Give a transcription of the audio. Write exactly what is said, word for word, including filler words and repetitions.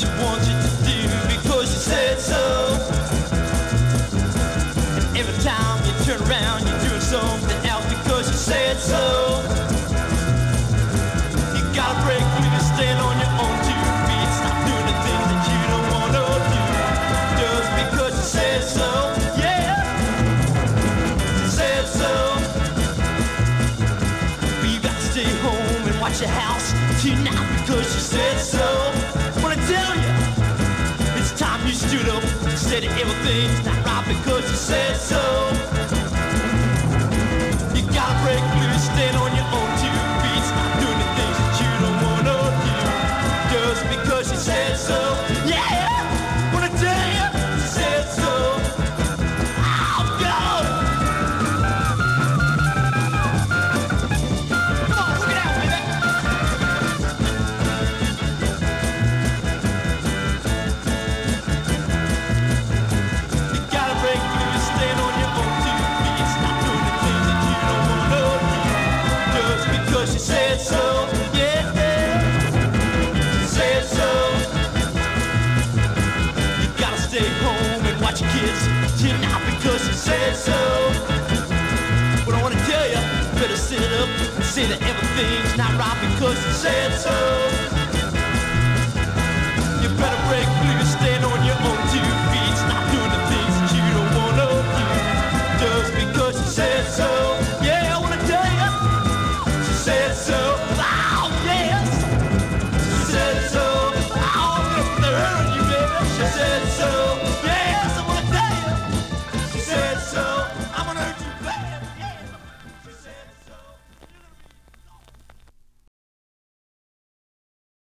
she wants you to do because she said so. And every time you turn around, you're doing something else because she said so. You gotta break through, stand on your own two feet, stop doing the things that you don't wanna do just because she said so. Yeah, she said so. But you gotta stay home and watch your house tonight because she said so. Wanna tell you, it's time you stood up and said that everything's not right because she said so. You gotta break loose, stand on your own two feet, stop doing the things that you don't wanna do just because she said so. Yeah, wanna tell you, she said so. Oh, God. Come on, look it out, baby. You gotta break loose, stand on your own two feet, stop doing the things that you don't wanna do just because she said so. Yeah, she said so. You gotta stay home and watch your kids tonight because she said so. But I wanna tell you, you better sit up and say that everything's not right because she said so. You better break loose, stand on your own two feet, stop doing the things that you don't wanna do just because she said so. Yeah, I wanna tell you, she said so. Oh, yes, she said so. Oh, I'm gonna hurt you, baby. She said so.